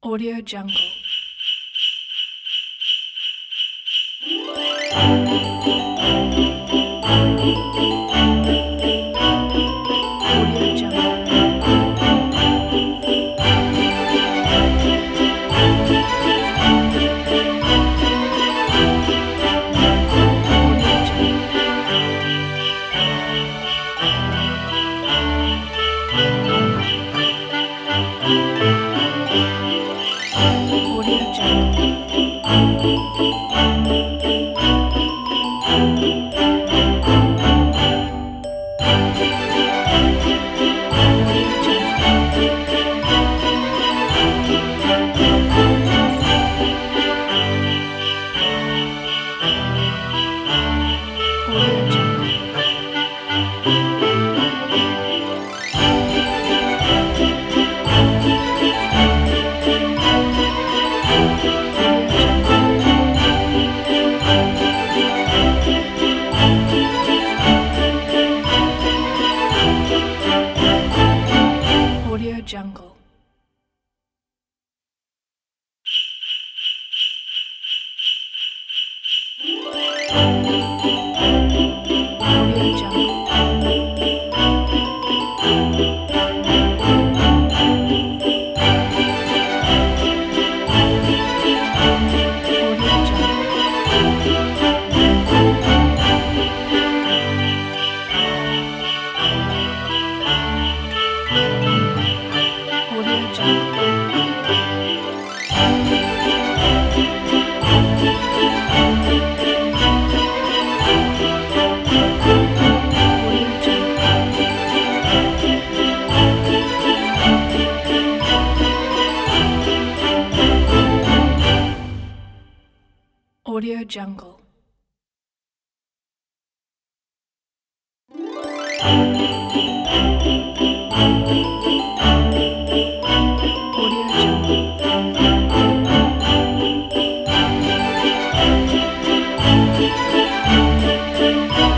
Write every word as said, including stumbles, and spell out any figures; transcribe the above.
Audio Jungle. Audio Jungle. Audio Jungle. Audio Jungle. Audio Jungle. Audio Jungle. Audio Jungle. Audio Jungle. Audio Jungle. Audio Jungle. Audio Jungle. Audio Jungle. Audio Jungle. Audio Jungle. Audio Jungle.